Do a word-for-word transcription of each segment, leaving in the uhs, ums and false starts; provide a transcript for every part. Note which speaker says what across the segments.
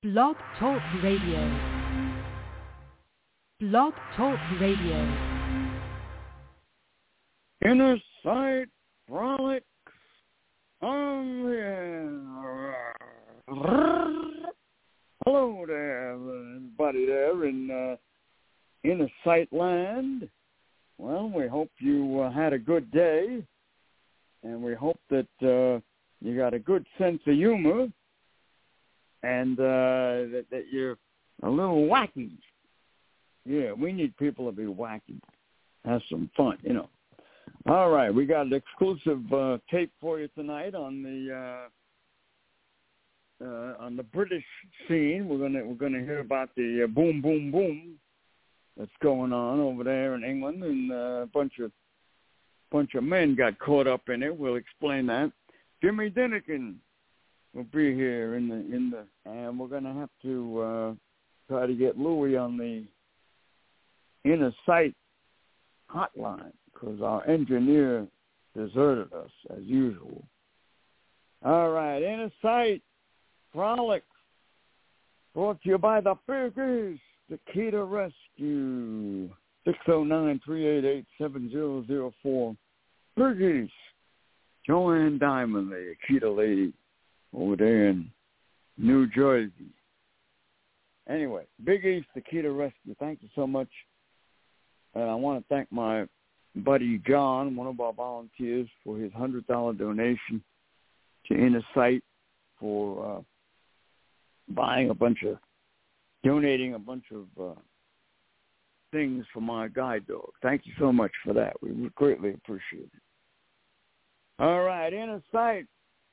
Speaker 1: Blog Talk Radio. Blog Talk Radio.
Speaker 2: Inner Sight Frolics on the air. Hello there, everybody there in uh, Inner Sight Land. Well, we hope you uh, had a good day, and we hope that uh, you got a good sense of humor, and uh, that, that you're a little wacky. Yeah, we need people to be wacky. Have some fun, you know. All right, we got an exclusive uh, tape for you tonight on the uh, uh, on the British scene. We're gonna we're gonna hear about the uh, boom boom boom that's going on over there in England, and uh, a bunch of bunch of men got caught up in it. We'll explain that. Jimmy Dinnikin will be here in the in the, and we're gonna have to uh, try to get Louie on the Inner Sight hotline because our engineer deserted us as usual. All right, Inner Sight Frolics, brought to you by the Biggies, the Key to Rescue, six oh nine, three eight eight, seven oh oh four. Biggies, Joanne Diamond, the Akita lady over there in New Jersey. Anyway, Big East, the Key to Rescue, thank you so much. And I want to thank my buddy John, one of our volunteers, for his one hundred dollars donation to Inner Sight for uh, buying a bunch of, donating a bunch of uh, things for my guide dog. Thank you so much for that. We greatly appreciate it. All right, Inner Sight,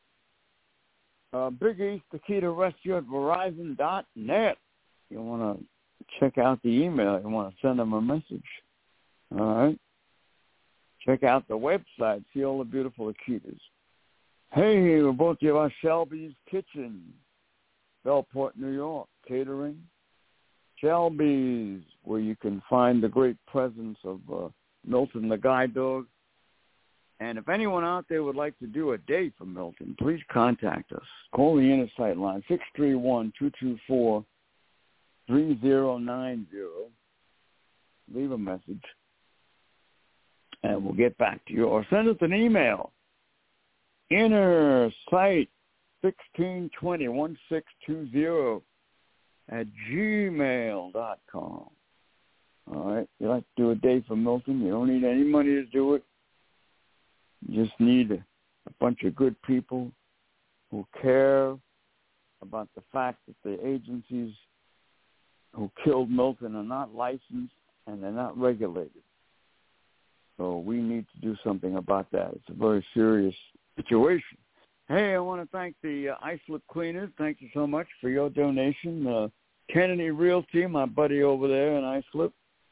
Speaker 2: uh, Big East, the Key to Rescue at Verizon dot net. You want to check out the email. You want to send them a message. All right. Check out the website. See all the beautiful Akitas. Hey, we're brought to you by Shelby's Kitchen, Bellport, New York. Catering. Shelby's, where you can find the great presence of uh, Milton the guide dog. And if anyone out there would like to do a day for Milton, please contact us. Call the Inner Sight line, six three one, two two four, three zero nine zero. Leave a message, and we'll get back to you. Or send us an email, Inner Sight sixteen twenty, one six two zero at gmail dot com. All right. You like to do a day for Milton. You don't need any money to do it. You just need a, a bunch of good people who care about the fact that the agencies who killed Milton are not licensed and they're not regulated. So we need to do something about that. It's a very serious situation. Hey, I want to thank the uh, Islip Cleaners. Thank you so much for your donation. Uh, Kennedy Realty, my buddy over there in Islip,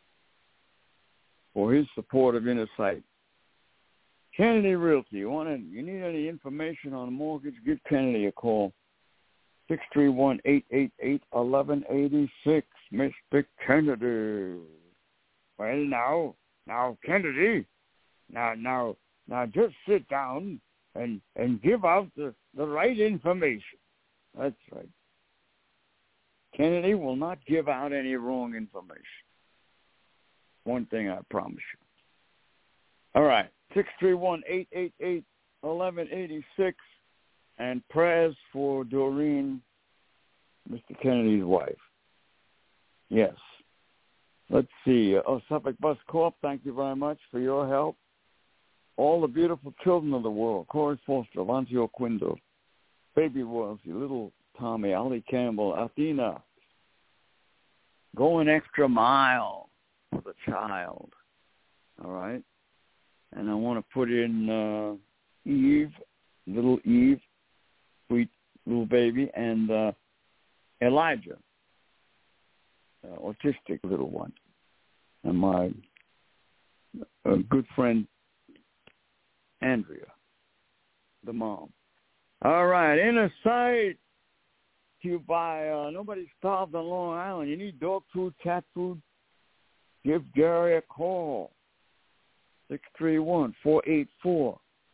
Speaker 2: for his support of Inner Sight. Kennedy Realty, you want to, you need any information on a mortgage, give Kennedy a call. six three one, eight eight eight, one one eight six, Mister Kennedy. Well, now, now, Kennedy, now, now, now, just sit down and, and give out the, the right information. That's right. Kennedy will not give out any wrong information. One thing I promise you. All right, six three one, eight eight eight, one one eight six, and prayers for Doreen, Mister Kennedy's wife. Yes. Let's see. Oh, Suffolk Bus Corp, thank you very much for your help. All the beautiful children of the world, Corey Foster, Lantio Quindo, Baby Royalty, Little Tommy, Ali Campbell, Athena, go an extra mile for the child. All right? And I want to put in uh, Eve, little Eve, sweet little baby, and uh, Elijah, uh, autistic little one, and my uh, good friend Andrea, the mom. All right, Inner Sight, you buy uh, Nobody Starved on Long Island. You need dog food, cat food, give Gary a call, six three one, four eight four,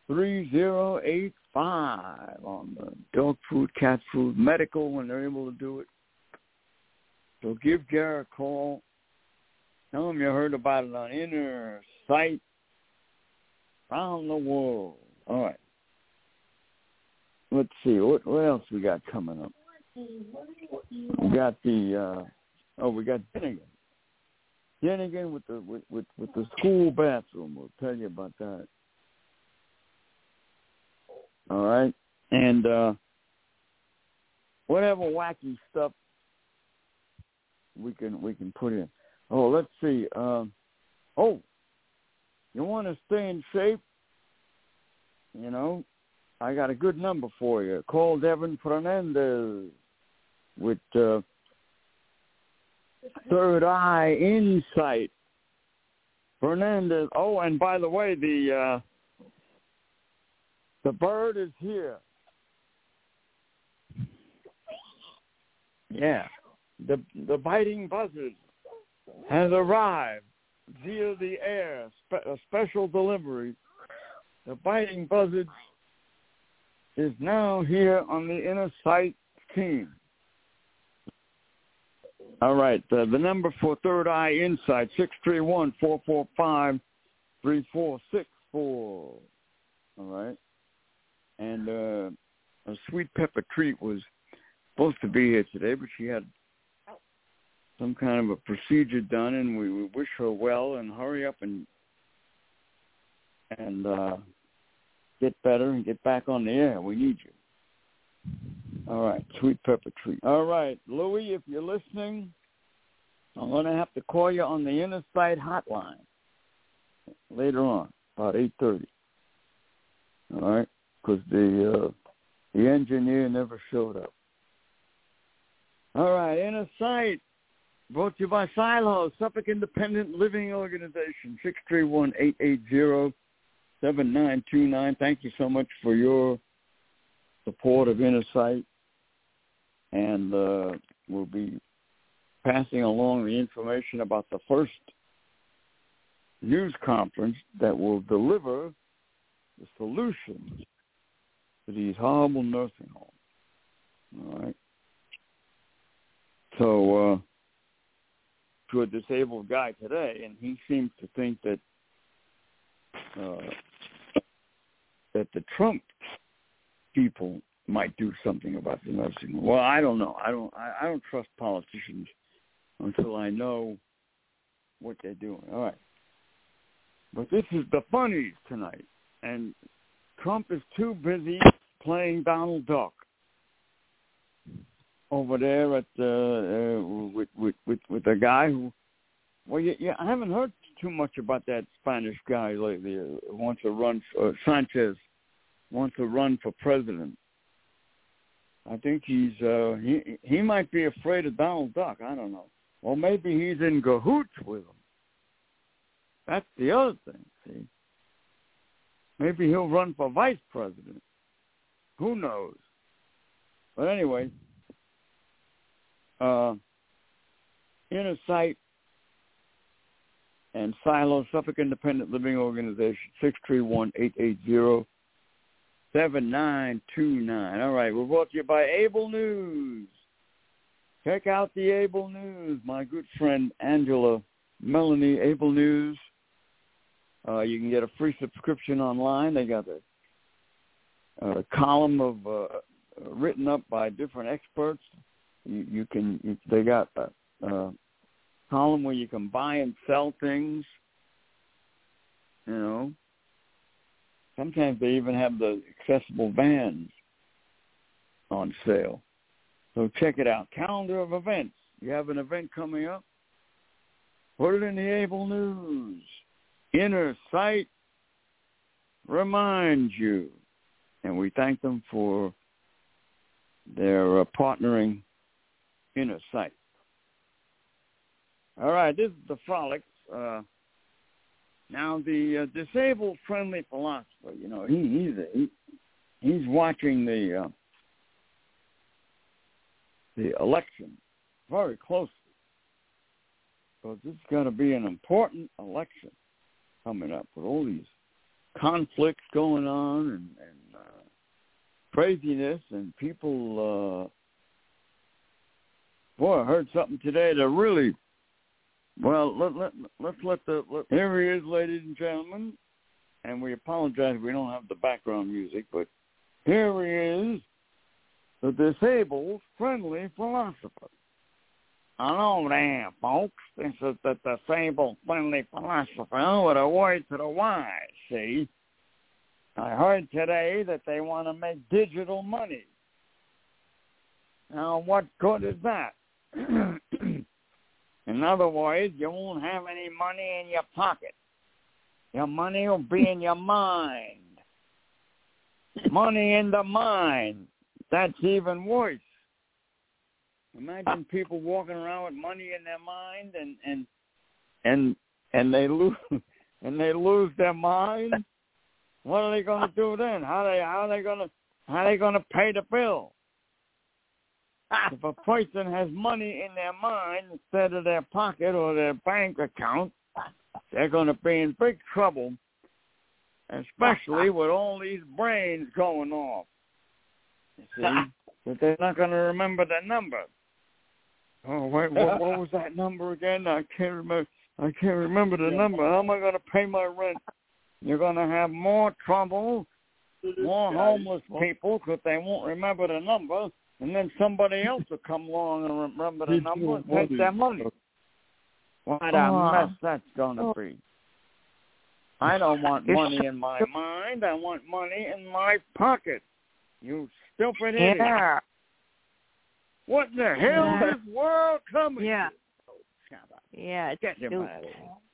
Speaker 2: three zero eight five on the dog food, cat food, medical when they're able to do it. So give Gary a call. Tell him you heard about it on Inner Sight around the world. All right. Let's see. What, what else we got coming up? We got the, uh, oh, we got Dennigan. Dennigan with the, with, with, with the school bathroom. We'll tell you about that. All right. And uh, whatever wacky stuff we can we can put in. Oh, let's see. Um, oh, you want to stay in shape? You know, I got a good number for you. Call Devin Fernandez with uh, Third Eye Insight. Fernandez. Oh, and by the way, the uh, the bird is here. Yeah, the the biting buzzard has arrived via the air, spe- a special delivery. The biting buzzard is now here on the Inner Sight team. All right, uh, the number for Third Eye Insight, six three one, four four five, three four six four. All right. And uh, a Sweet Pepper Treat was supposed to be here today, but she had some kind of a procedure done, and we, we wish her well and hurry up and and uh, get better and get back on the air. We need you. All right, Sweet Pepper Treat. All right, Louis, if you're listening, I'm going to have to call you on the Inner Sight hotline later on, about eight thirty. All right, because the uh, the engineer never showed up. All right, Inner Sight, brought to you by Silo, Suffolk Independent Living Organization, six three one, eight eight zero, seven nine two nine. Thank you so much for your support of Inner Sight. And uh, we'll be passing along the information about the first news conference that will deliver the solutions to these horrible nursing homes. All right. So, uh, to a disabled guy today, and he seems to think that uh, that the Trump people might do something about the nursing home. Well, I don't know. I don't. I, I don't trust politicians until I know what they're doing. All right. But this is the funnies tonight, and Trump is too busy playing Donald Duck over there at uh, uh, with, with with with the guy who. Well, yeah, yeah, I haven't heard too much about that Spanish guy lately. Uh, wants to run for, uh, Sanchez wants to run for president. I think he's uh, he he might be afraid of Donald Duck. I don't know. Or maybe he's in cahoots with him. That's the other thing. See, maybe he'll run for vice president. Who knows? But anyway, uh, Inner Sight and Silo, Suffolk Independent Living Organization, six three one, eight eight zero, seven nine two nine. All right, we're brought to you by Able News. Check out the Able News. My good friend Angela Melanie, Able News. Uh, you can get a free subscription online. They got a, a column of uh, written up by different experts. You, you can. You, they got a, a column where you can buy and sell things. You know. Sometimes they even have the accessible vans on sale. So check it out. Calendar of events. You have an event coming up? Put it in the Able News. Inner Sight reminds you. And we thank them for their uh, partnering Inner Sight. All right, this is the Frolics. Uh, now, the uh, disabled-friendly philosopher, you know, he, he's a, he, he's watching the uh, the election very closely, because it's going to be an important election coming up with all these conflicts going on and, and uh, craziness, and people, uh, boy, I heard something today that really, well, let, let, let's let the, let, here he is, ladies and gentlemen, and we apologize if we don't have the background music, but here he is, the disabled friendly philosopher. Hello there, folks. This is the disabled friendly philosopher with a word to the wise, see? I heard today that they want to make digital money. Now, what good is that? In other words, you won't have any money in your pocket. Your money will be in your mind. Money in the mind. That's even worse. Imagine people walking around with money in their mind, and and and and they lose and they lose their mind. What are they going to do then? How they how are they going to how are they going to pay the bill? If a person has money in their mind instead of their pocket or their bank account, they're going to be in big trouble, especially with all these brains going off. You see, but they're not going to remember the number. Oh, wait, what, what was that number again? I can't remember. I can't remember the number. How am I going to pay my rent? You're going to have more trouble, more homeless people because they won't remember the number, and then somebody else will come along and remember the number and take their money. What a mess that's going to be. I don't want money in my mind. I want money in my pocket. You stupid idiot.
Speaker 3: Yeah.
Speaker 2: What in the hell
Speaker 3: Yeah.
Speaker 2: is this world coming
Speaker 3: Yeah.
Speaker 2: to? Oh, shut up.
Speaker 3: Yeah, it's
Speaker 2: Get your
Speaker 3: stupid.
Speaker 2: mind.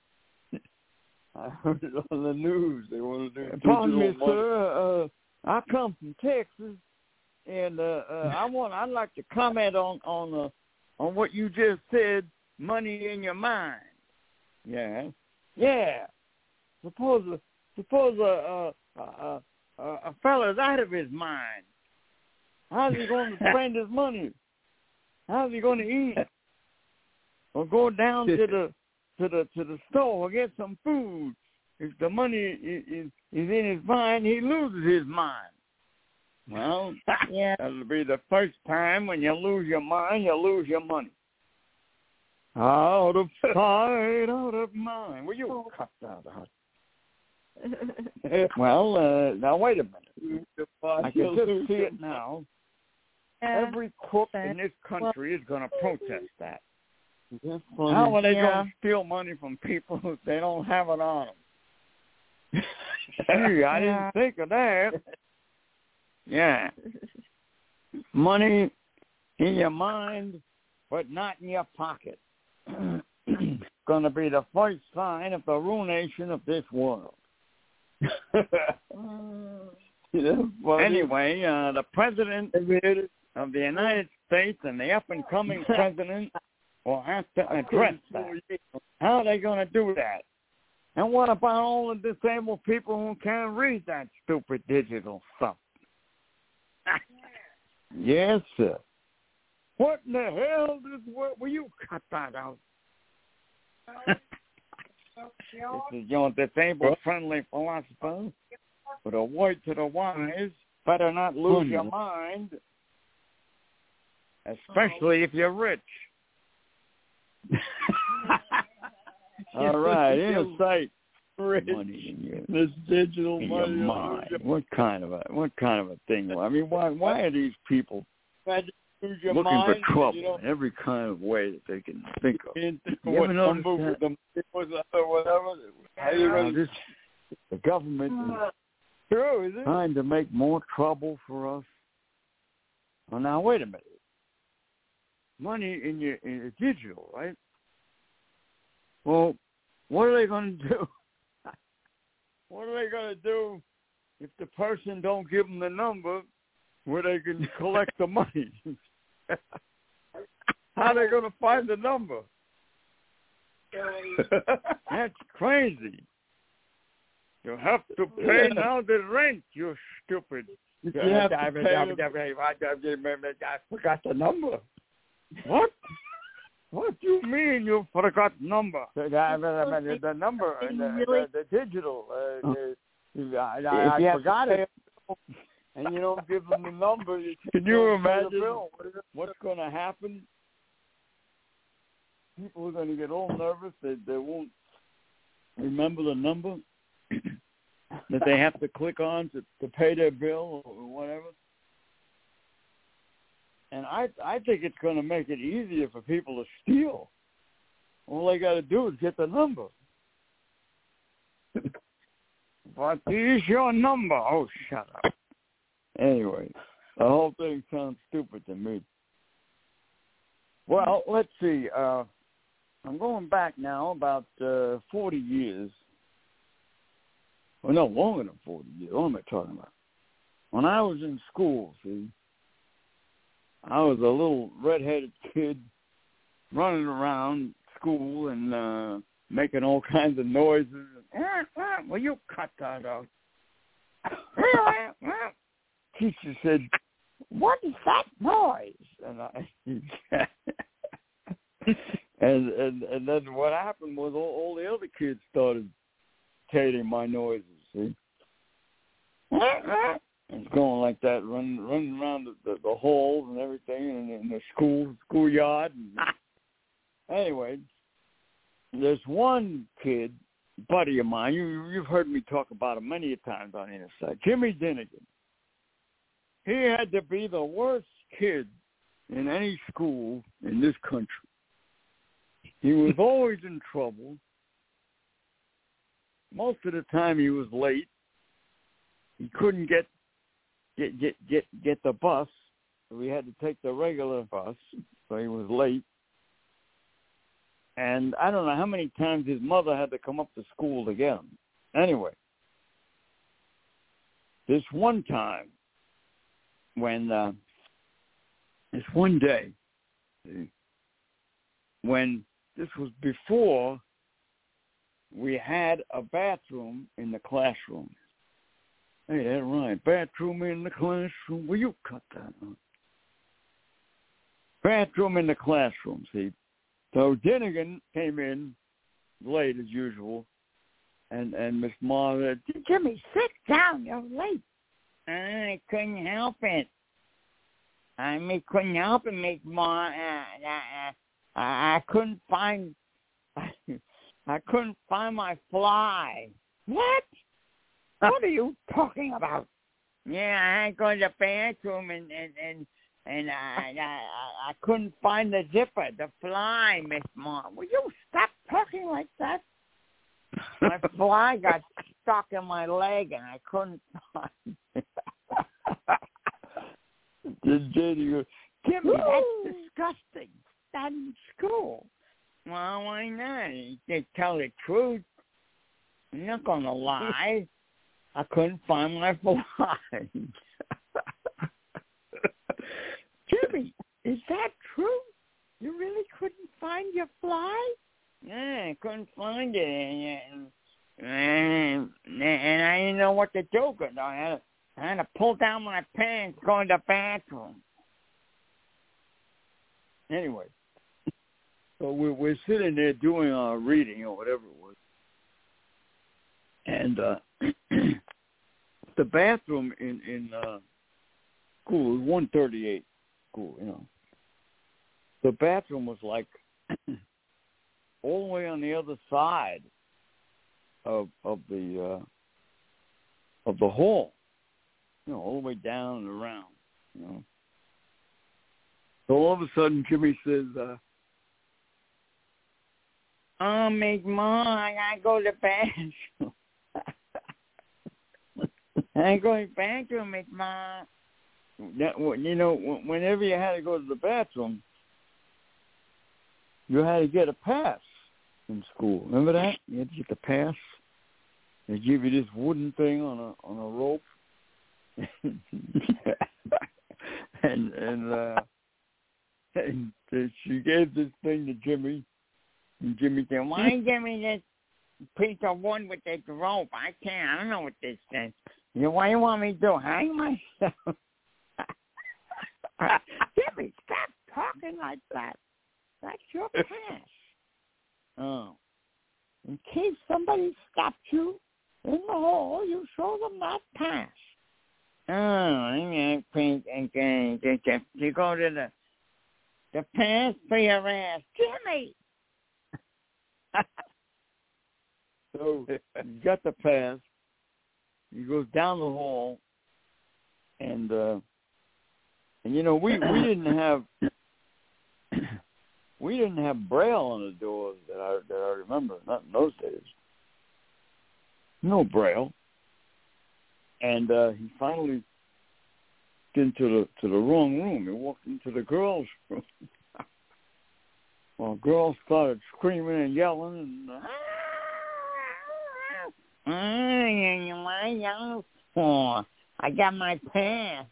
Speaker 4: I heard it on the news. They want to do
Speaker 2: Pardon me,
Speaker 4: digital money.
Speaker 2: sir. Uh, I come from Texas, and uh, uh, I want. I'd like to comment on on uh, on what you just said. Money in your mind. Yeah, yeah. Suppose uh, suppose a uh, uh, uh, a fella's out of his mind. How's he going to spend his money? How's he going to eat? Or go down to the to the to the store or get some food? If the money is, is, is in his mind, he loses his mind. Well,
Speaker 3: Yeah.
Speaker 2: that'll be the first time when you lose your mind, you lose your money. Out of sight, out of mind. Will you cut that out? Well, uh, now wait a minute. I can just see it now.
Speaker 3: Yeah.
Speaker 2: Every crook in this country is going to protest that.
Speaker 4: That's
Speaker 2: How
Speaker 4: funny.
Speaker 2: are they
Speaker 3: Yeah.
Speaker 2: going to steal money from people if they don't have it on them? Gee, I
Speaker 3: Yeah.
Speaker 2: didn't think of that. Yeah. Money in your mind, but not in your pocket. Going to be the first sign of the ruination of this world. Anyway, uh, the president of the United States and the up-and-coming president will have to address that. How are they going to do that? And what about all the disabled people who can't read that stupid digital stuff? Yes, sir. What in the hell is what? Will you cut that out? This is your disabled-friendly philosopher with a word to the wise. Better not lose your mind, especially if you're rich. All right, in sight. Money in your,
Speaker 4: This digital
Speaker 2: in
Speaker 4: money.
Speaker 2: your mind. What kind of a what kind of a thing? I mean, why why are these people
Speaker 4: Imagine you lose your
Speaker 2: looking
Speaker 4: mind,
Speaker 2: for trouble
Speaker 4: you know,
Speaker 2: in every kind of way that they can think of?
Speaker 4: and think of
Speaker 2: You
Speaker 4: what
Speaker 2: ever notice
Speaker 4: number
Speaker 2: that?
Speaker 4: with the money was or whatever. How you
Speaker 2: Now,
Speaker 4: gonna
Speaker 2: this, the government is
Speaker 4: true, is it?
Speaker 2: trying to make more trouble for us. Well, now wait a minute. Money in your in your digital, right? Well, what are they going to do? What are they going to do if the person don't give them the number where they can collect the money? How are they going to find the number? That's crazy. You have to pay now the rent, you stupid.
Speaker 4: You have to pay
Speaker 2: I
Speaker 4: them.
Speaker 2: forgot the number. What? What do you mean you forgot number? The, the, the, the number, the,
Speaker 3: Really?
Speaker 2: the, the digital, uh, the, I, I, I forgot it.
Speaker 4: And you don't give them the number. You
Speaker 2: Can you imagine what's going to happen? People are going to get all nervous. They, they won't remember the number that they have to click on to, to pay their bill or whatever. And I I think it's going to make it easier for people to steal. All they got to do is get the number. What is your number? Oh, shut up. Anyway, the whole thing sounds stupid to me. Well, let's see. Uh, I'm going back now about uh, forty years. Well, no, longer than forty years. What am I talking about? When I was in school, see, I was a little red-headed kid running around school and uh, making all kinds of noises. Will you cut that out? Teacher said, "What is that noise?" And I, and, and and then what happened was all, all the other kids started imitating my noises. See, it's going like that, running running around the, the, the halls and everything, and in the school schoolyard. And, anyway, there's one kid, buddy of mine. You you've heard me talk about him many times on the inside. Jimmy Dinnigan. He had to be the worst kid in any school in this country. He was always in trouble. Most of the time he was late. He couldn't get get get get, get the bus, so we had to take the regular bus, so he was late. And I don't know how many times his mother had to come up to school to get him. Anyway, this one time, when uh, this one day, when this was before we had a bathroom in the classroom. Hey, that's right, bathroom in the classroom. Will you cut that out? Bathroom in the classroom, see. So Dinnigan came in late as usual, and, and Miss Ma said, "Jimmy, sit down, you're late." I couldn't help it. I mean, couldn't help it, Miss Ma. I, I, I, I couldn't find, I couldn't find my fly. What? What are you talking about? Yeah, I go to the bathroom and and and, and I, I I couldn't find the zipper, the fly, Miss Ma. Will you stop talking like that? My fly got stuck in my leg and I couldn't find it. Jimmy goes, "Jimmy, that's disgusting. Not in school." Well, why not? To tell the truth, I'm not going to lie. I couldn't find my fly. Jimmy, is that true? You really couldn't find your fly? Yeah, I couldn't find it, and, and, and I didn't know what to do because I had, I had to pull down my pants going to the bathroom. Anyway, so we're, we're sitting there doing our reading or whatever it was, and uh, the bathroom in in uh, school was one thirty-eight school, you know. The bathroom was like all the way on the other side of of the uh, of the hall, you know, all the way down and around, you know. So all of a sudden, Jimmy says, uh, "Oh, Miss Ma, I gotta go to the bathroom. I go to the bathroom, Miss Ma." That, you know, whenever you had to go to the bathroom, you had to get a pass in school. Remember that? You had to get the pass. They give you this wooden thing on a on a rope, and and, uh, and she gave this thing to Jimmy, and Jimmy said, "Why give me this piece of wood with this rope? I can't. I don't know what this is. You know, what do you want me to do? Hang myself?" Jimmy, stop talking like that. That's your pass. Oh. In case somebody stopped you in the hall, you show them that pass. Oh, I think you go to the the pass for your ass, Jimmy. So you got the pass. He goes down the hall, and uh, and you know we, we didn't have we didn't have Braille on the doors that I that I remember, not in those days. No Braille. And uh, he finally got into the to the wrong room. He walked into the girls' room. Well, girls started screaming and yelling and. Uh, Oh, I got my pass.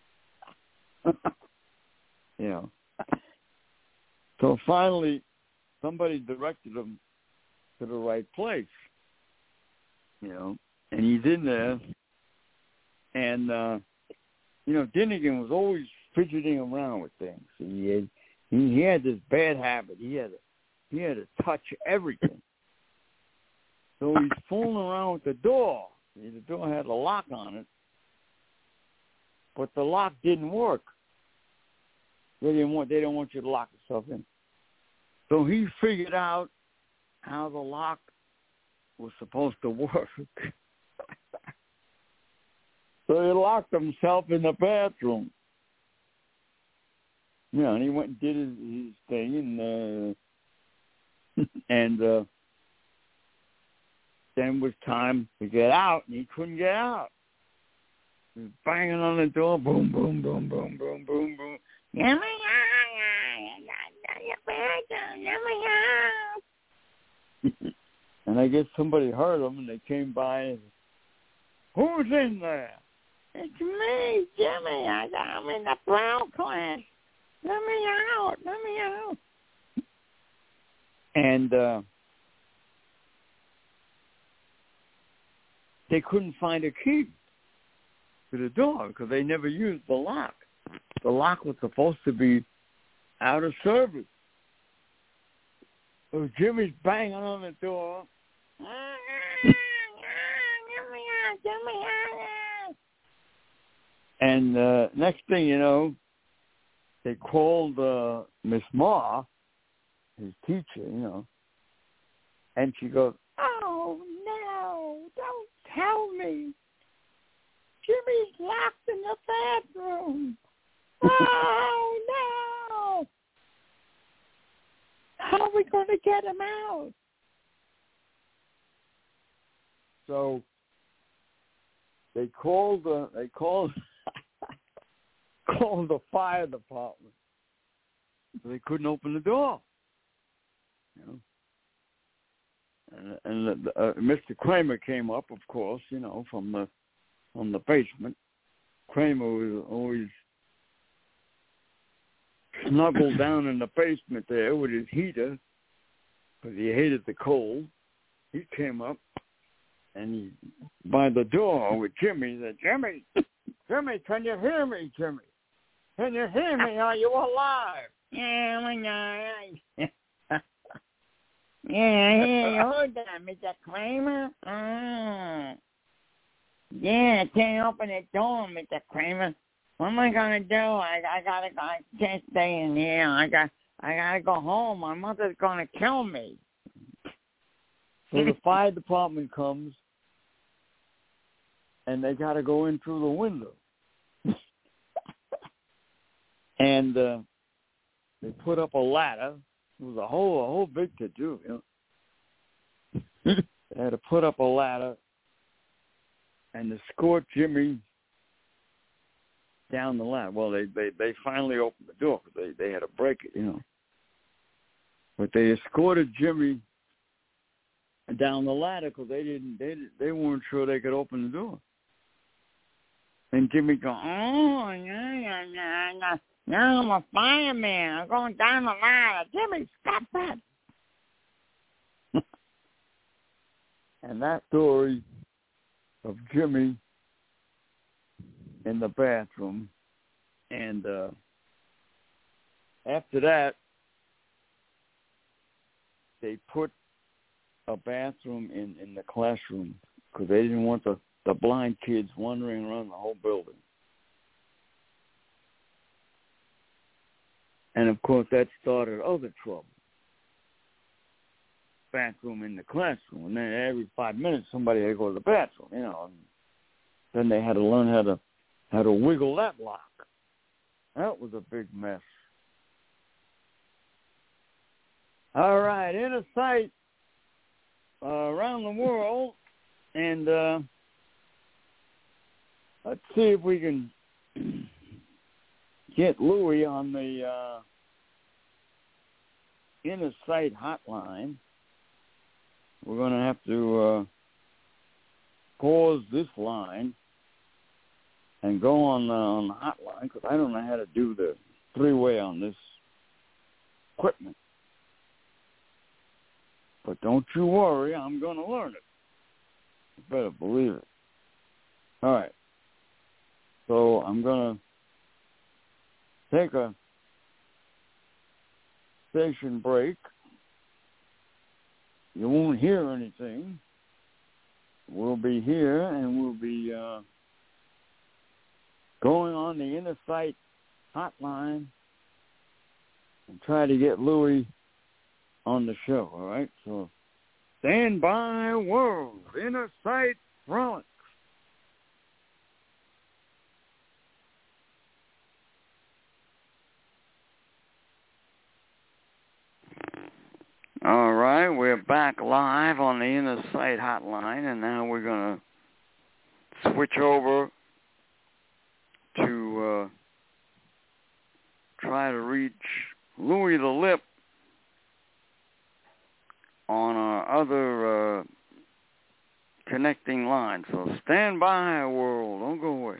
Speaker 2: You know. So finally, somebody directed him to the right place. You know, and he's in there, and uh, you know, Dinnigan was always fidgeting around with things. He had he, he had this bad habit. He had to, he had to touch everything. So he's fooling around with the door. The door had a lock on it, but the lock didn't work. They didn't want. They don't want you to lock yourself in. So he figured out how the lock was supposed to work. So he locked himself in the bathroom. Yeah, and he went and did his, his thing, and uh, and. Uh, Then it was time to get out, and he couldn't get out. He was banging on the door, boom, boom, boom, boom, boom, boom, boom. Let me out! And I guess somebody heard him, and they came by and said, "Who's in there?" "It's me, Jimmy. I got, I'm in the Brown class. Let me out. Let me out." And uh, they couldn't find a key to the door because they never used the lock. The lock was supposed to be out of service. So Jimmy's banging on the door. And uh, next thing you know, they called uh, Miss Ma, his teacher, you know, and she goes, "Oh, no, don't tell me. Jimmy's locked in the bathroom. Oh, no. How are we going to get him out?" So they called the they called called the fire department. They couldn't open the door. You know. And, and uh, Mister Kramer came up, of course, you know, from the from the basement. Kramer was always snuggled down in the basement there with his heater because he hated the cold. He came up and he by the door with Jimmy. He said, "Jimmy, Jimmy, can you hear me, Jimmy? Can you hear me? Are you alive?" "Yeah, I'm alive." "Yeah, hey, hold on, Mister Kramer. Oh. Yeah, I can't open the door, Mister Kramer. What am I gonna do? I, I gotta go. I can't stay in here. I got. I gotta go home. My mother's gonna kill me." So the fire department comes, and they gotta go in through the window, and uh, they put up a ladder. It was a whole, a whole big to do, you know. They had to put up a ladder and escort Jimmy down the ladder. Well, they, they, they finally opened the door because they, they had to break it, you know. But they escorted Jimmy down the ladder because they didn't, they they weren't sure they could open the door. And Jimmy go, "Oh, yeah, yeah, yeah, yeah. Now I'm a fireman. I'm going down the ladder. Jimmy, stop that." And that story of Jimmy in the bathroom. And uh, after that, they put a bathroom in, in the classroom because they didn't want the, the blind kids wandering around the whole building. And, of course, that started other trouble. Bathroom in the classroom, and then every five minutes somebody had to go to the bathroom, you know. And then they had to learn how to how to wiggle that lock. That was a big mess. All right, inner sight uh, around the world, and uh, let's see if we can get Louis on the uh, inner sight hotline. We're going to have to uh, pause this line and go on, uh, on the hotline because I don't know how to do the three-way on this equipment. But don't you worry, I'm going to learn it. You better believe it. All right. So I'm going to take a station break. You won't hear anything. We'll be here, and we'll be uh, going on the Inner Sight hotline and try to get Louis on the show, all right? So stand by, world. Inner Sight Frolic. All right, we're back live on the Inner Sight hotline, and now we're going to switch over to uh, try to reach Louis the Lip on our other uh, connecting line. So stand by, world. Don't go away.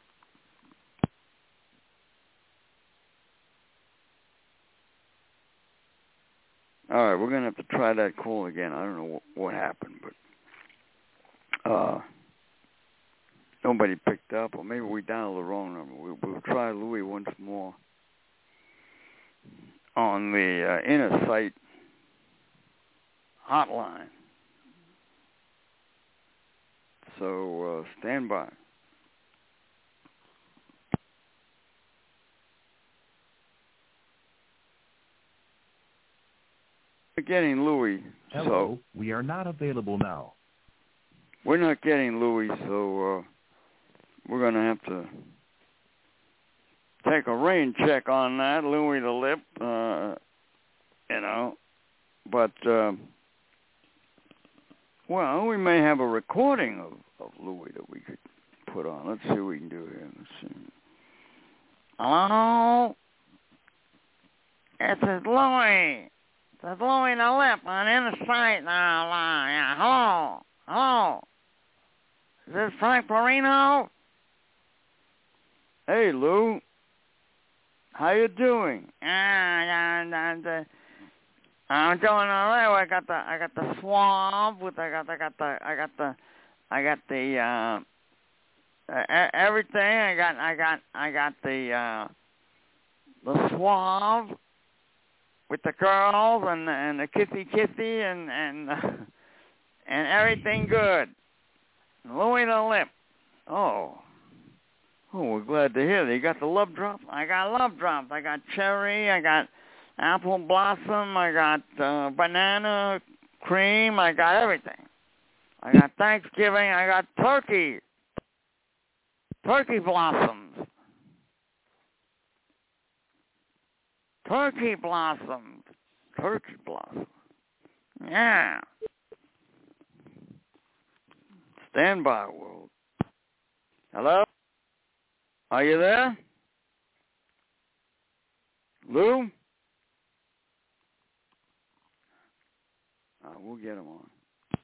Speaker 2: All right, we're going to have to try that call again. I don't know what, what happened, but uh, nobody picked up, or maybe we dialed the wrong number. We, we'll try Louis once more on the uh, Inner Sight hotline. So uh, stand by. We're getting Louis.
Speaker 3: Hello,
Speaker 2: So
Speaker 3: we are not available now.
Speaker 2: we're not getting Louis, so uh, we're going to have to take a rain check on that, Louis the Lip, uh, you know. But, uh, well, we may have a recording of, of Louis that we could put on. Let's see what we can do here. Let's see. Hello? This is Louis. This is Louis the Lip on Inner Sight now. Uh, yeah. Hello? Hello? Is this Frank Perino? Hey, Lou. How you doing? Yeah, yeah, yeah. I'm doing all right. I got the, I got the swab with, I got, I got the, I got the, I got the, uh, uh, everything. I got, I got, I got the, uh, the swab with the girls and and the kissy kissy and and uh, and everything good. Louis the Lip. Oh. Oh, we're glad to hear that. You got the love drops? I got love drops. I got cherry. I got apple blossom. I got uh, banana cream. I got everything. I got Thanksgiving. I got turkey. Turkey blossoms. Turkey blossoms. Turkey blossoms. Yeah. Stand by, world. Hello? Are you there? Lou? Uh, we'll get him on.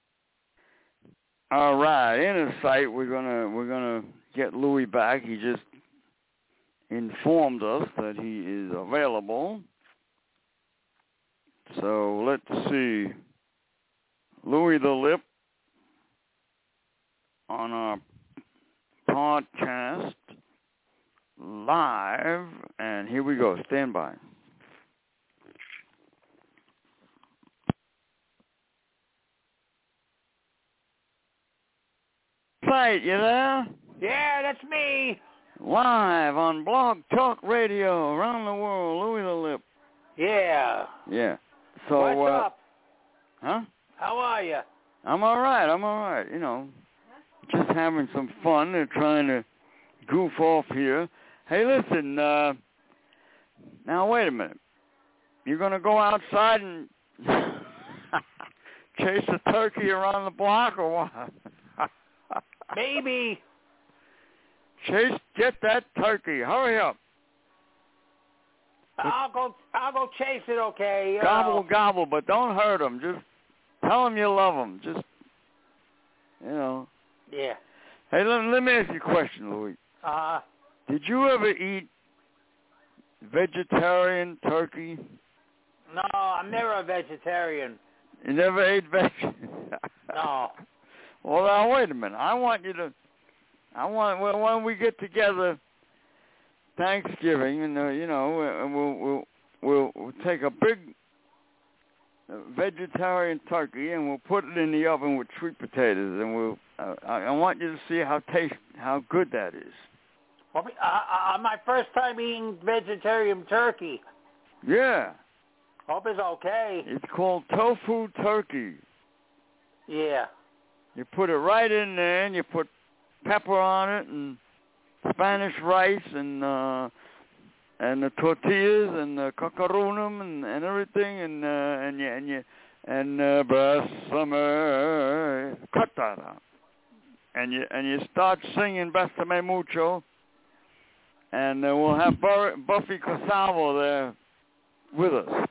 Speaker 2: All right, Inner Sight, we're gonna we're gonna get Louis back. He just informed us that he is available. So let's see. Louis the Lip on our podcast live, and here we go. Stand by. Sight, you there?
Speaker 5: Yeah, that's me.
Speaker 2: Live on Blog Talk Radio around the world, Louis the Lip.
Speaker 5: Yeah.
Speaker 2: Yeah. So,
Speaker 5: What's
Speaker 2: uh,
Speaker 5: up?
Speaker 2: Huh?
Speaker 5: How are you?
Speaker 2: I'm all right. I'm all right. You know, just having some fun and trying to goof off here. Hey, listen. Uh, now, wait a minute. You're going to go outside and chase a turkey around the block or what?
Speaker 5: Maybe.
Speaker 2: Chase, get that turkey. Hurry up.
Speaker 5: I'll go. I'll go chase it. Okay. You
Speaker 2: Gobble,
Speaker 5: know.
Speaker 2: gobble, but don't hurt him. Just tell him you love him. Just, you know.
Speaker 5: Yeah.
Speaker 2: Hey, let, let me ask you a question, Louis.
Speaker 5: Uh.
Speaker 2: Did you ever eat vegetarian turkey?
Speaker 5: No, I'm never a vegetarian.
Speaker 2: You never ate veg?
Speaker 5: No.
Speaker 2: Well, now, wait a minute. I want you to, I want, well, when we get together Thanksgiving, and, uh, you know, and we'll, we'll, we'll, we'll take a big vegetarian turkey and we'll put it in the oven with sweet potatoes, and we'll, uh, I, I want you to see how taste, how good that is.
Speaker 5: Well, uh, uh, my first time eating vegetarian turkey.
Speaker 2: Yeah.
Speaker 5: Hope it's okay.
Speaker 2: It's called tofu turkey.
Speaker 5: Yeah.
Speaker 2: You put it right in there, and you put pepper on it, and Spanish rice, and uh, and the tortillas, and the cacaronum, and, and everything, and uh, and you and you and uh, Bésame, cut that out, and you and you start singing Bésame mucho, and uh, we'll have Bur- Buffy Casalvo there with us.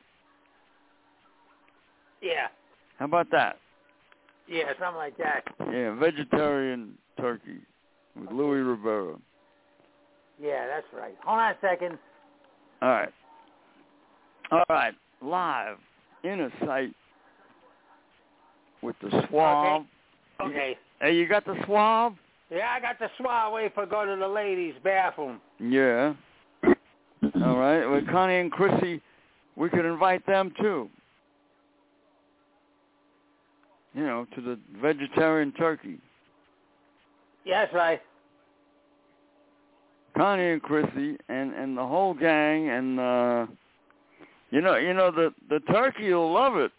Speaker 5: Yeah.
Speaker 2: How about that?
Speaker 5: Yeah, something like that.
Speaker 2: Yeah, vegetarian turkey with Louis Rivera.
Speaker 5: Yeah, that's right. Hold on a second.
Speaker 2: All right. All right. Live, inner sight with the swab.
Speaker 5: Okay. Okay.
Speaker 2: Hey, you got the swab?
Speaker 5: Yeah, I got the swab. Wait for go to the ladies' bathroom.
Speaker 2: Yeah. All right. With Connie and Chrissy, we could invite them too. You know, to the vegetarian turkey.
Speaker 5: Yeah, that's right.
Speaker 2: Connie and Chrissy and, and the whole gang, and uh, you know, you know the the turkey will love it.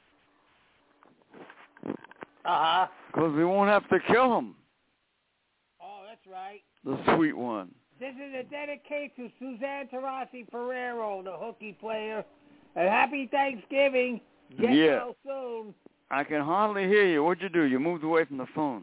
Speaker 5: Uh huh.
Speaker 2: Because we won't have to kill him.
Speaker 5: Oh, that's right.
Speaker 2: The sweet one.
Speaker 5: This is a dedication to Suzanne Tarasi Ferrero, the hooky player. And happy Thanksgiving. Get
Speaker 2: Yeah.
Speaker 5: well soon.
Speaker 2: I can hardly hear you. What'd you do? You moved away from the phone.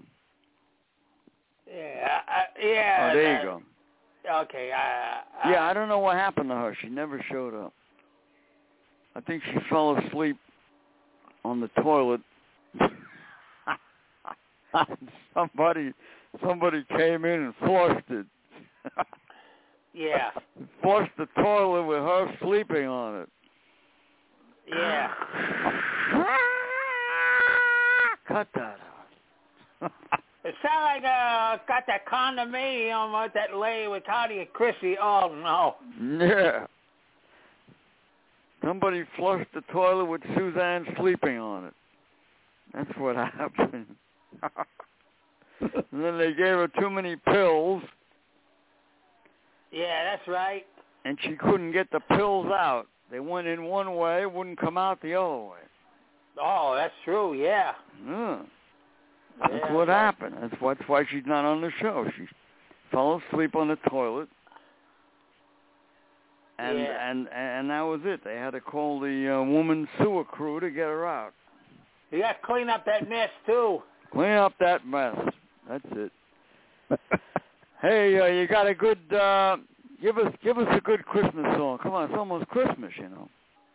Speaker 5: Yeah, uh, yeah.
Speaker 2: Oh, there you
Speaker 5: uh,
Speaker 2: go.
Speaker 5: Okay. Uh,
Speaker 2: Yeah, I don't know what happened to her. She never showed up. I think she fell asleep on the toilet. somebody, somebody came in and flushed it.
Speaker 5: Yeah.
Speaker 2: Flushed the toilet with her sleeping on it.
Speaker 5: Yeah.
Speaker 2: Cut that out.
Speaker 5: It sounds like uh, got that condominium with that lady with Connie and Chrissy. Oh, no.
Speaker 2: Yeah. Somebody flushed the toilet with Suzanne sleeping on it. That's what happened. And then they gave her too many pills.
Speaker 5: Yeah, that's right.
Speaker 2: And she couldn't get the pills out. They went in one way, wouldn't come out the other way.
Speaker 5: Oh, that's true, yeah.
Speaker 2: Yeah. That's
Speaker 5: yeah,
Speaker 2: what
Speaker 5: right.
Speaker 2: happened. That's, why, that's why she's not on the show. She fell asleep on the toilet. And,
Speaker 5: yeah.
Speaker 2: and, and that was it. They had to call the uh, woman sewer crew to get her out.
Speaker 5: You got to clean up that mess, too.
Speaker 2: Clean up that mess. That's it. Hey, uh, you got a good, uh, give us give us a good Christmas song. Come on, it's almost Christmas, you know.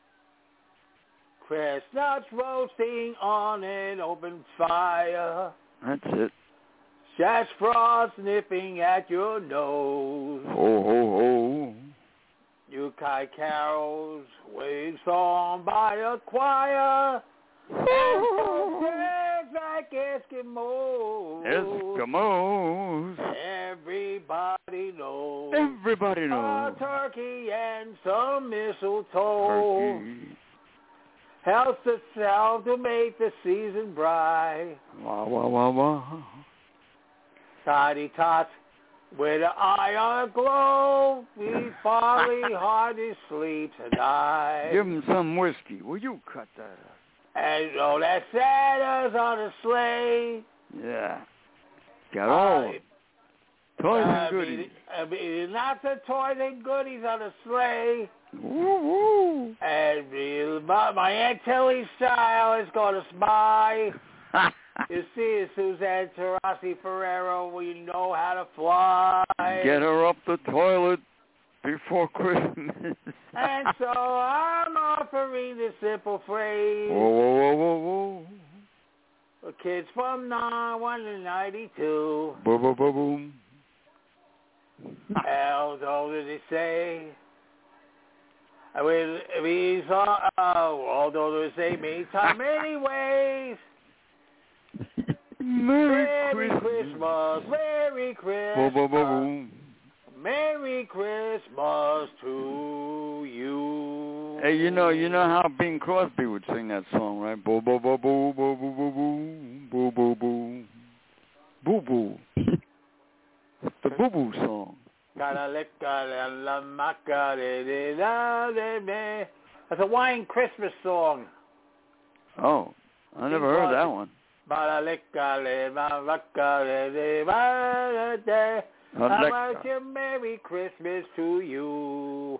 Speaker 5: Chestnuts roasting on an open fire.
Speaker 2: That's it.
Speaker 5: Sash frost nipping at your nose.
Speaker 2: Ho, ho, ho.
Speaker 5: Yukai carols waved song by a choir. And some friends like Eskimos.
Speaker 2: Eskimos.
Speaker 5: Everybody knows.
Speaker 2: Everybody knows.
Speaker 5: A turkey and some mistletoe.
Speaker 2: Turkey.
Speaker 5: Helps the sound to make the season bright.
Speaker 2: Wah, wah, wah, wah.
Speaker 5: Toddy tots with an eye on a glow, we folly hardly sleeps at night.
Speaker 2: Give him some whiskey. Will you cut that up?
Speaker 5: And oh, that Santa's on a sleigh.
Speaker 2: Yeah. Got all
Speaker 5: Uh,
Speaker 2: toys
Speaker 5: uh,
Speaker 2: and goodies.
Speaker 5: I mean, lots of toys and goodies on a sleigh.
Speaker 2: Woo woo.
Speaker 5: And uh, my, my Aunt Tilly's child is going to spy. You see, Suzanne Terrassi Ferrero, we know how to fly.
Speaker 2: Get her up the toilet before Christmas.
Speaker 5: And so I'm offering this simple phrase.
Speaker 2: Whoa, whoa, whoa, whoa, whoa.
Speaker 5: For kids from ninety-one to ninety-two.
Speaker 2: Boom, boom, boom, boom.
Speaker 5: How old did they say? I mean, we saw, oh, although they say many times, many ways.
Speaker 2: Merry,
Speaker 5: Merry
Speaker 2: Christmas.
Speaker 5: Christmas, Merry Christmas.
Speaker 2: Boom, boom, boom, boom.
Speaker 5: Merry Christmas to you.
Speaker 2: Hey, you know, you know how Bing Crosby would sing that song, right? Boo, boo, boo, boo, boo, boo, boo, boo, boo, boo, boo, boo, boo. The Boo Boo song.
Speaker 5: That's a Hawaiian Christmas song.
Speaker 2: Oh, I never heard that one.
Speaker 5: How much a Merry Christmas to you.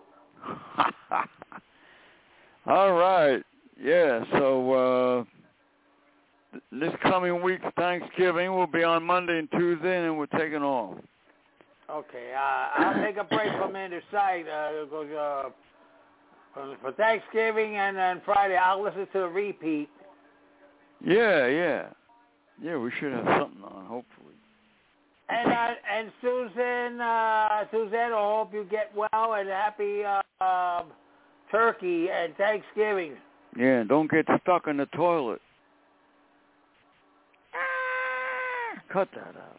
Speaker 2: All right. Yeah, so uh, this coming week's Thanksgiving will be on Monday and Tuesday, and then we're taking off.
Speaker 5: Okay, uh, I'll take a break from Intersite uh, because, uh, for, for Thanksgiving, and then Friday I'll listen to the repeat.
Speaker 2: Yeah, yeah. Yeah, we should have something on, hopefully.
Speaker 5: And uh, and Susan, uh, Suzanne, I hope you get well and happy uh, um, Turkey and Thanksgiving.
Speaker 2: Yeah, don't get stuck in the toilet. Cut that out.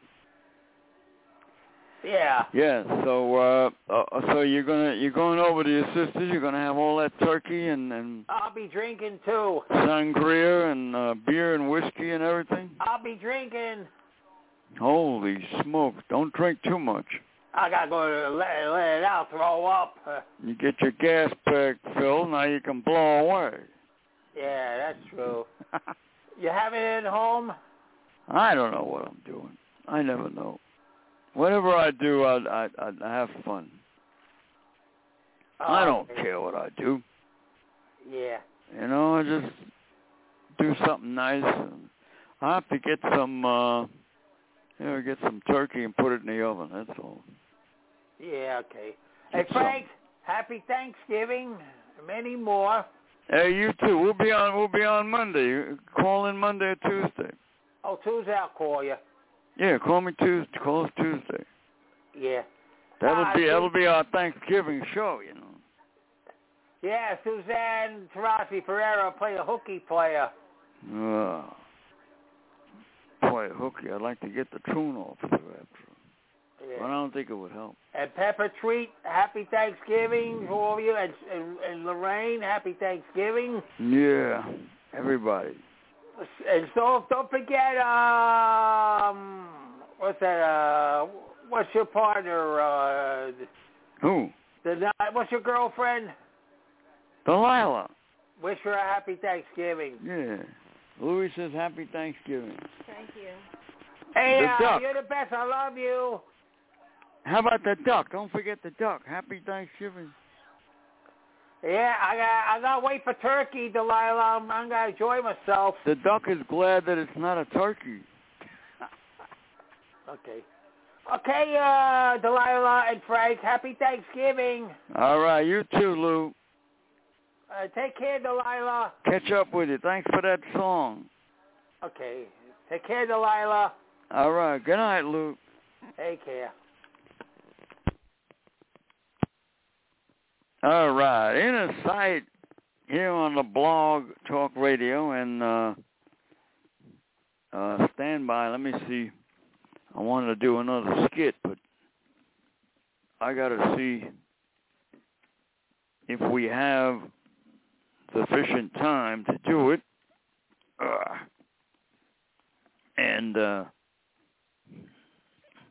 Speaker 5: Yeah.
Speaker 2: Yeah. So, uh, uh, so you're gonna you're going over to your sister's. You're gonna have all that turkey and and
Speaker 5: I'll be drinking too.
Speaker 2: sangria and uh, beer and whiskey and everything.
Speaker 5: I'll be drinking.
Speaker 2: Holy smokes! Don't drink too much.
Speaker 5: I gotta go to let, let it out, throw up.
Speaker 2: You get your gas pack filled. Now you can blow away.
Speaker 5: Yeah, that's true. You have it at home?
Speaker 2: I don't know what I'm doing. I never know. Whatever I do, I I, I have fun.
Speaker 5: Oh,
Speaker 2: I don't
Speaker 5: okay.
Speaker 2: care what I do.
Speaker 5: Yeah.
Speaker 2: You know, I just do something nice. And I have to get some, uh, you know, get some turkey and put it in the oven. That's all.
Speaker 5: Yeah, okay. Hey,
Speaker 2: Get
Speaker 5: Frank, happy Thanksgiving. Many more.
Speaker 2: Hey, you too. We'll be on. We'll be on Monday. Call in Monday or Tuesday.
Speaker 5: Oh, Tuesday I'll call you.
Speaker 2: Yeah, call me Tuesday. Call us Tuesday.
Speaker 5: Yeah.
Speaker 2: That'll
Speaker 5: Uh,
Speaker 2: be
Speaker 5: Su-
Speaker 2: that'll be our Thanksgiving show. You know.
Speaker 5: Yeah, Suzanne Terrassi Ferrero, play a hooky player.
Speaker 2: Uh, play hooky. I'd like to get the tune off too after.
Speaker 5: Yeah.
Speaker 2: But I don't think it would help.
Speaker 5: And Pepper Treat, happy Thanksgiving to all of you. And, and, and Lorraine, happy Thanksgiving.
Speaker 2: Yeah, everybody.
Speaker 5: And so don't forget, um, what's that? Uh, what's your partner? Uh,
Speaker 2: Who?
Speaker 5: the what's your girlfriend?
Speaker 2: Delilah.
Speaker 5: Wish her a happy Thanksgiving.
Speaker 2: Yeah. Louis says happy Thanksgiving.
Speaker 6: Thank you.
Speaker 5: Hey,
Speaker 2: The
Speaker 5: uh,
Speaker 2: duck.
Speaker 5: you're the best. I love you.
Speaker 2: How about the duck? Don't forget the duck. Happy Thanksgiving.
Speaker 5: Yeah, I got I got to wait for turkey, Delilah. I'm, I'm gonna enjoy myself.
Speaker 2: The duck is glad that it's not a turkey.
Speaker 5: Okay. Okay, uh, Delilah and Frank, happy Thanksgiving.
Speaker 2: All right, you too, Lou.
Speaker 5: Uh, take care, Delilah.
Speaker 2: Catch up with you. Thanks for that song.
Speaker 5: Okay. Take care, Delilah.
Speaker 2: All right. Good night, Lou.
Speaker 5: Take care.
Speaker 2: All right. In a sight here on the Blog Talk Radio, and uh, uh, stand by. Let me see. I wanted to do another skit, but I got to see if we have sufficient time to do it. Uh, and uh,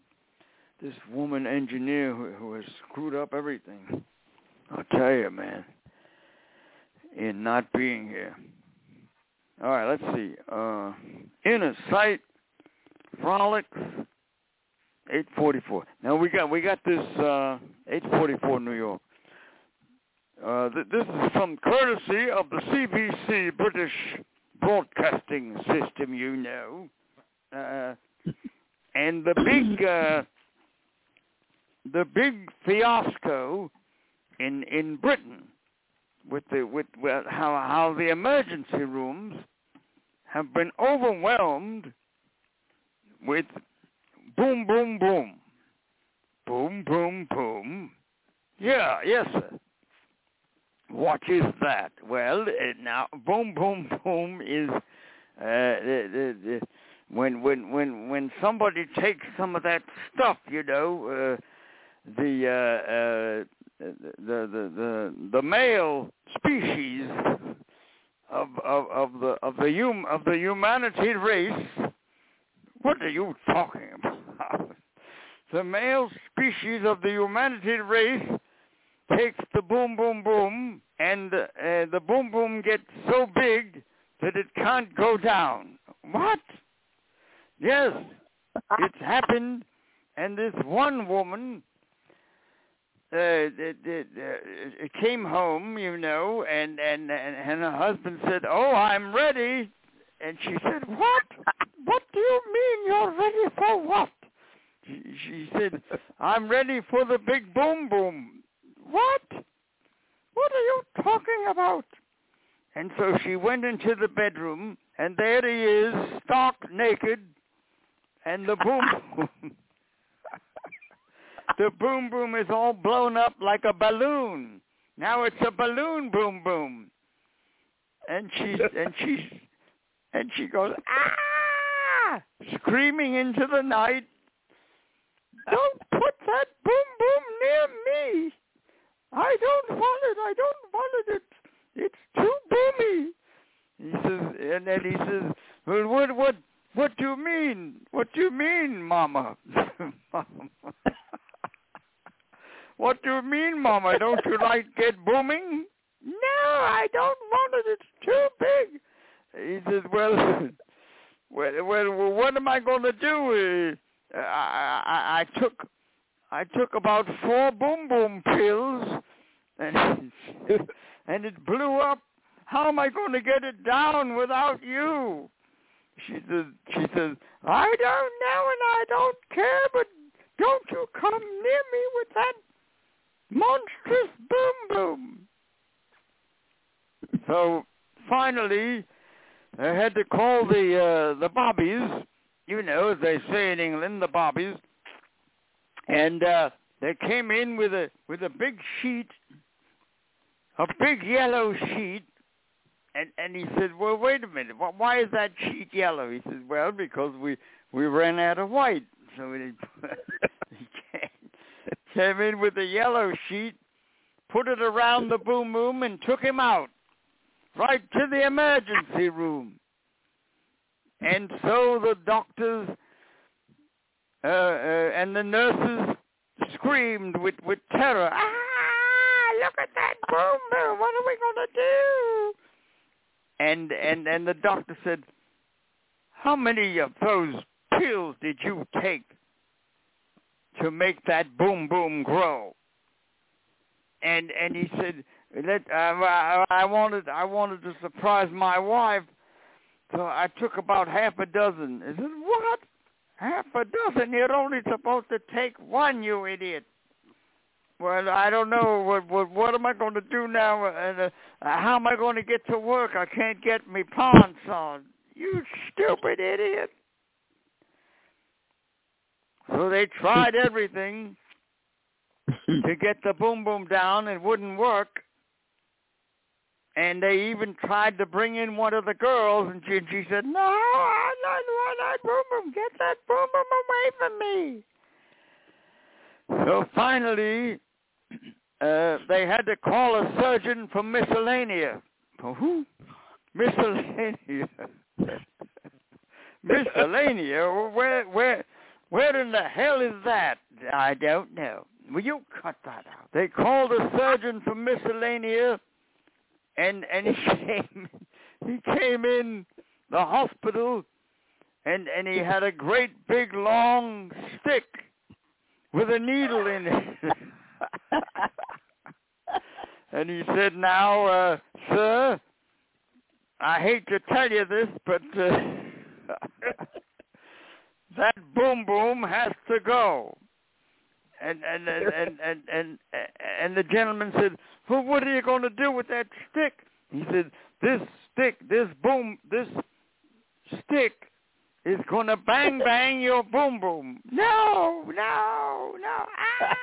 Speaker 2: this woman engineer who, who has screwed up everything. I'll tell you, man, in not being here. All right, let's see. Uh, Inner Sight, Frolics, eight forty-four. Now we got we got this uh, eight forty-four New York. Uh, th- this is from courtesy of the C B C, British Broadcasting System, you know. Uh, and the big uh, the big fiasco in in Britain with the with, with how how the emergency rooms have been overwhelmed with boom boom boom boom boom boom. Yeah, yes, sir. What is that? Well, it now boom boom boom is uh, the, the, the, when when when when somebody takes some of that stuff, you know, uh, the, uh, uh, the the the the male species of of of the of the hum of the humanity race. What are you talking about? The male species of the humanity race takes the boom boom boom, and uh, the boom boom gets so big that it can't go down. What? Yes, it's happened, and this one woman uh, it, it, uh, it came home, you know, and, and, and, and her husband said, "Oh, I'm ready." And she said, "What? What do you mean you're ready for what?" She, she said, "I'm ready for the big boom boom." "What? What are you talking about?" And so she went into the bedroom, and there he is, stark naked, and the boom boom, the boom boom is all blown up like a balloon. Now it's a balloon boom boom. And she's and she's and she goes, "Ah!" screaming into the night. "Don't put that boom boom near me. I don't want it. I don't want it. It's, it's too boomy." He says, and then he says, "Well, what, what, what do you mean? What do you mean, Mama?" "What do you mean, Mama? Don't you like get booming?" "No, I don't want it. It's too big." He says, "Well, well, well, what am I going to do? Uh, I, I, I took." I took about four boom boom pills, and and it blew up. How am I going to get it down without you?" She says, "She says I don't know and I don't care, but don't you come near me with that monstrous boom boom." So finally, I had to call the uh, the bobbies, you know, as they say in England, the bobbies. And uh, they came in with a with a big sheet, a big yellow sheet, and, and he said, "Well, wait a minute, why is that sheet yellow?" He said, "Well, because we, we ran out of white, so it, he came in with a yellow sheet, put it around the boom boom, and took him out, right to the emergency room." And so the doctors Uh, uh, and the nurses screamed with, with terror. "Ah, look at that boom boom! What are we going to do?" And, and and the doctor said, "How many of those pills did you take to make that boom boom grow?" And and he said, Let, uh, I, I wanted I wanted to surprise my wife, so I took about half a dozen. I said, "What? Half a dozen? You're only supposed to take one, you idiot." "Well, I don't know. What what, what am I going to do now? And uh, how am I going to get to work? I can't get me pants on." "You stupid idiot." So they tried everything to get the boom boom down. It wouldn't work. And they even tried to bring in one of the girls, and she, she said, "No, I don't want that boom boom. Get that boom boom away from me." So finally, uh, they had to call a surgeon from Miscellanea. Who? Miscellanea. Miscellanea? Where, where, where in the hell is that?
Speaker 6: I don't know. Will you cut that out? They called a surgeon from Miscellanea, and and he came he came in the hospital, and and he had a great big long stick with a needle in it. And he said, "Now, uh, sir, I hate to tell you this, but uh, that boom boom has to go." And and and, and and and and the gentleman said, "Well, what are you going to do with that stick?" He said, "This stick, this boom, this stick is going to bang bang your boom boom." No, no, no. Ah!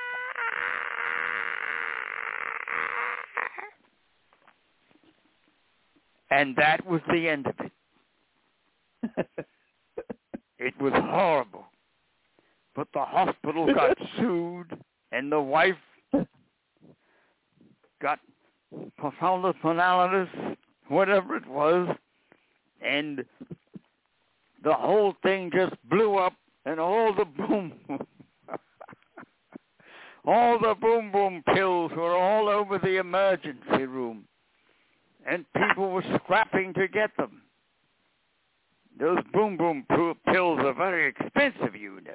Speaker 6: And that was the end of it. It was horrible. But the hospital got sued, and the wife got profoundus panalis, whatever it was, and the whole thing just blew up, and all the boom, all the boom boom pills were all over the emergency room, and people were scrapping to get them. Those boom boom pills are very expensive, you know.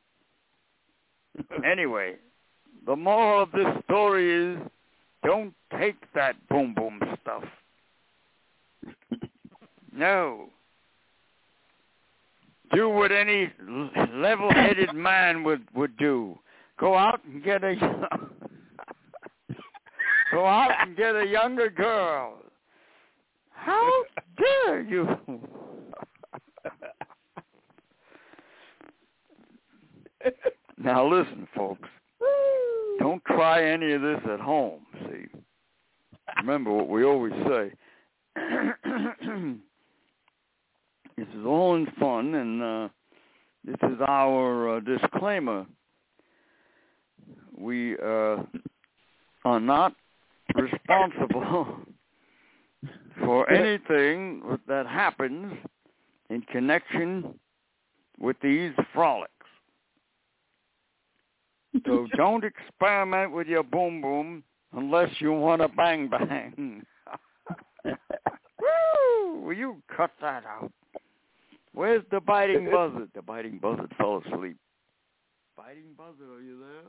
Speaker 6: Anyway, the moral of this story is, don't take that boom boom stuff. No. Do what any level-headed man would, would do. Go out and get a go out and get a younger girl. How dare you? Now listen, folks. Don't try any of this at home, see. Remember what we always say. This is all in fun, and uh, this is our uh, disclaimer. We uh, are not responsible for anything that happens in connection with these frolics. So don't experiment with your boom boom unless you want to bang bang. Woo! Will you cut that out? Where's the biting buzzard? The biting buzzard fell asleep. Biting buzzard, are you there?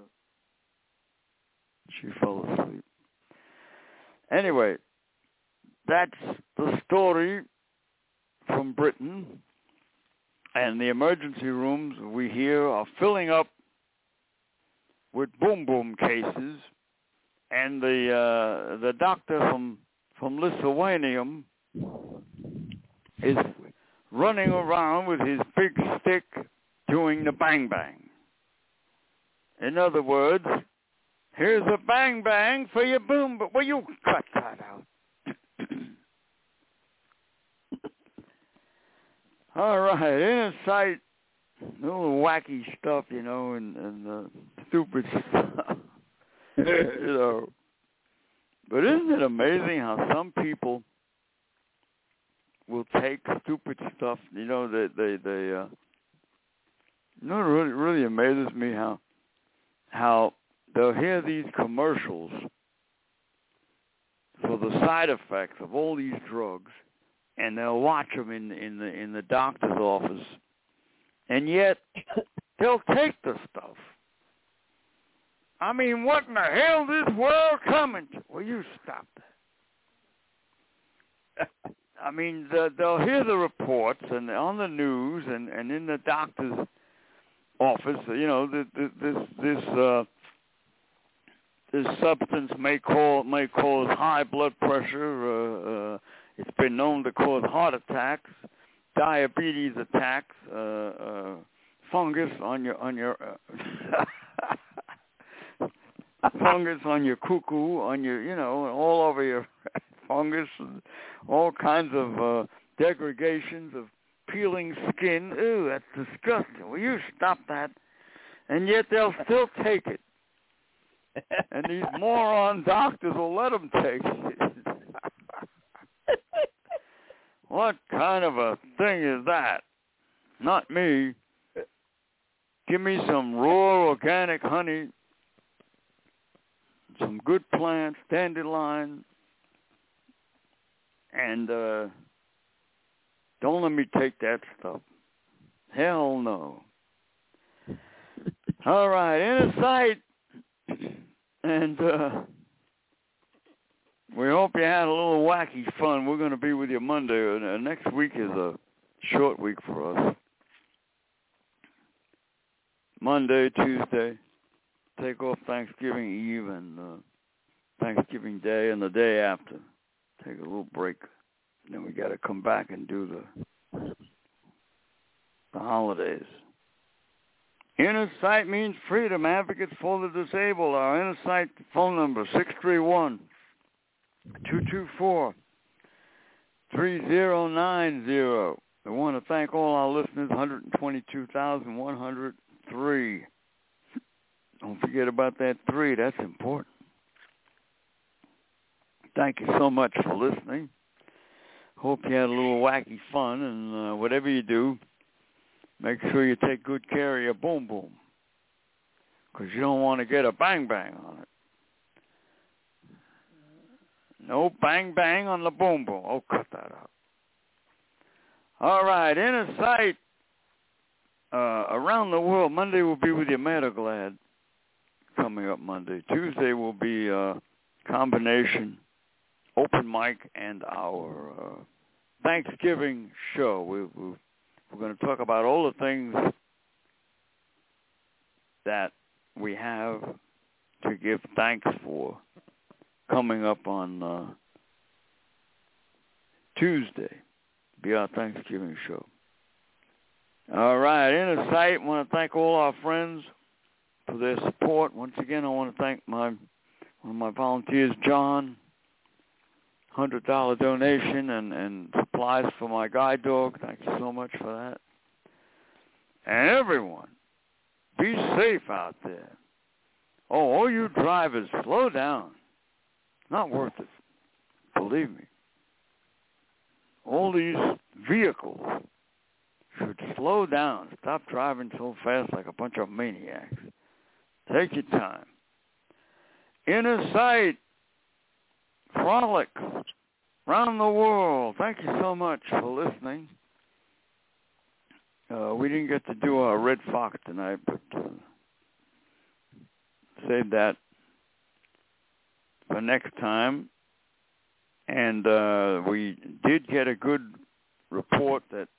Speaker 6: She fell asleep. Anyway, that's the story from Britain. And the emergency rooms we hear are filling up with boom boom cases, and the uh, the doctor from from Lithuania is running around with his big stick doing the bang bang. In other words, here's a bang bang for your boom boom. Well, you cut that out. All right, inner sight. Little wacky stuff, you know, and, and uh, stupid stuff, you know. But isn't it amazing how some people will take stupid stuff, you know, they, they, they uh, you know, it really, really amazes me how, how they'll hear these commercials for the side effects of all these drugs, and they'll watch them in, in the, in the doctor's office. And yet, they'll take the stuff. I mean, what in the hell is this world coming to? Will you stop that? I mean, the, they'll hear the reports and on the news and, and in the doctor's office, you know, this this this, uh, this substance may call may cause high blood pressure. Uh, uh, it's been known to cause heart attacks, diabetes attacks, uh, uh, fungus on your on your uh, fungus on your cuckoo, on your you know all over your fungus, and all kinds of uh, degradations of peeling skin. Ooh, that's disgusting. Will you stop that? And yet they'll still take it, and these moron doctors will let them take it. What kind of a thing is that? Not me. Give me some raw organic honey, some good plants, dandelion, and uh, don't let me take that stuff. Hell no. All right, Inner Sight, and uh, we hope you had a little wacky fun. We're going to be with you Monday. Uh, next week is a short week for us. Monday, Tuesday, take off Thanksgiving Eve and uh, Thanksgiving Day and the day after. Take a little break. And then we got to come back and do the the holidays. Inner Sight means freedom. Advocates for the disabled. Our Inner Sight phone number, six three one, two two four, three zero nine zero. I want to thank all our listeners, one hundred twenty-two thousand one hundred three. Don't forget about that three. That's important. Thank you so much for listening. Hope you had a little wacky fun, and uh, whatever you do, make sure you take good care of your boom boom, because you don't want to get a bang bang on it. No bang bang on the boom boom. Oh, cut that out. All right, Inner Sight. Uh, around the world, Monday will be with you, Mad Glad, coming up Monday. Tuesday will be a combination open mic and our uh, Thanksgiving show. We, we, we're going to talk about all the things that we have to give thanks for coming up on uh, Tuesday. Be our Thanksgiving show. All right, Inner Sight, want to thank all our friends for their support. Once again, I want to thank my one of my volunteers, John, one hundred dollars donation and, and supplies for my guide dog. Thank you so much for that. And everyone, be safe out there. Oh, all you drivers, slow down. Not worth it. Believe me. All these vehicles should slow down. Stop driving so fast like a bunch of maniacs. Take your time. Inner Sight, frolic around the world. Thank you so much for listening. Uh, we didn't get to do our Red Fox tonight, but uh, save that for next time. And uh, we did get a good report that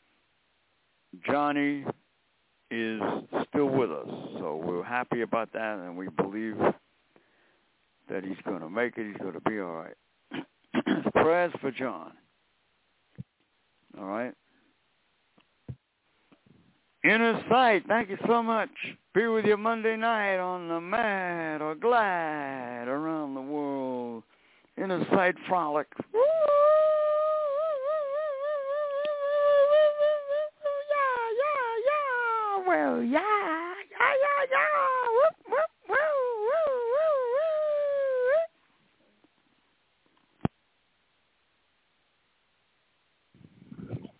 Speaker 6: Johnny is still with us, so we're happy about that, and we believe that he's going to make it. He's going to be all right. Prayers for John. All right. Inner Sight, thank you so much. Be with you Monday night on the Mad or Glad around the world. Inner Sight frolic. Well, yeah, yeah, yeah, yeah. Whoop, whoop, woo, woo, woo, woo.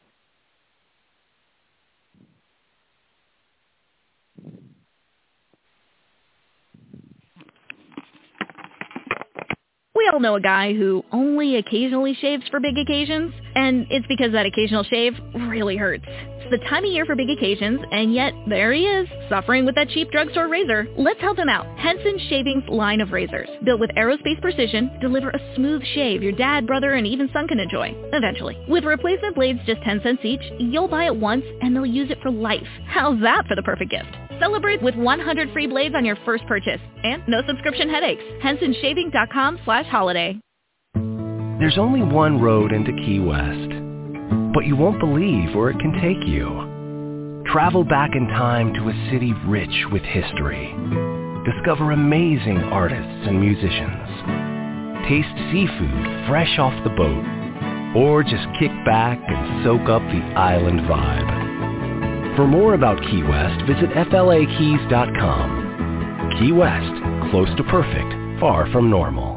Speaker 7: We all know a guy who only occasionally shaves for big occasions, and it's because that occasional shave really hurts. It's the time of year for big occasions, and yet there he is, suffering with that cheap drugstore razor. Let's help him out. Henson Shaving's line of razors, built with aerospace precision, deliver a smooth shave your dad, brother, and even son can enjoy, eventually. With replacement blades just ten cents each, you'll buy it once, and they'll use it for life. How's that for the perfect gift? Celebrate with one hundred free blades on your first purchase, and no subscription headaches. Henson Shaving dot com slash holiday.
Speaker 8: There's only one road into Key West, but you won't believe where it can take you. Travel back in time to a city rich with history. Discover amazing artists and musicians. Taste seafood fresh off the boat, or just kick back and soak up the island vibe. For more about Key West, visit F L A keys dot com. Key West, close to perfect, far from normal.